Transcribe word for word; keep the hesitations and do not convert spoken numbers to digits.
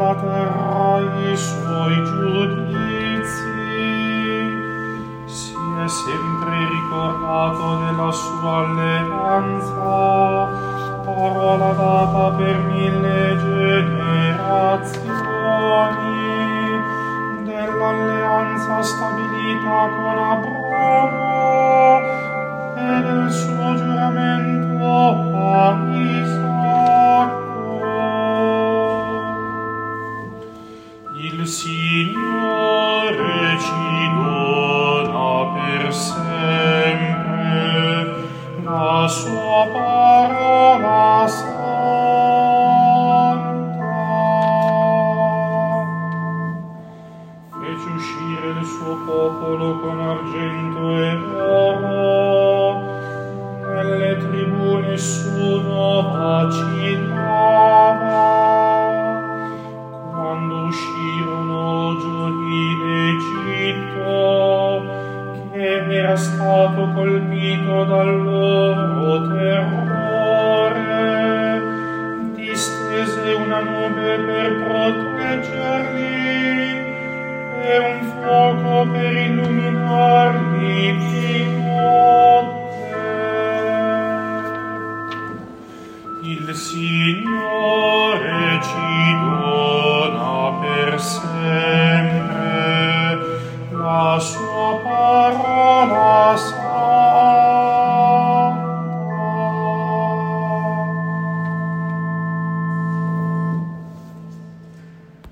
la terra i suoi giudizi. Si è sempre ricordato della sua alleanza, parola data per mille generazioni, dell'alleanza stabilita con Abramo e del suo giuramento a Isacco. Il Signore ci dona per sempre la sua parola santa. Fece uscire il suo popolo con argento e oro, nelle tribù nessuno vacillava. Quando uscirono giorni d'Egitto, che era stato colpito dal loro terrore, distese una nube per proteggerli e un fuoco per illuminarli di notte. Il Signore ci dona per sempre la sua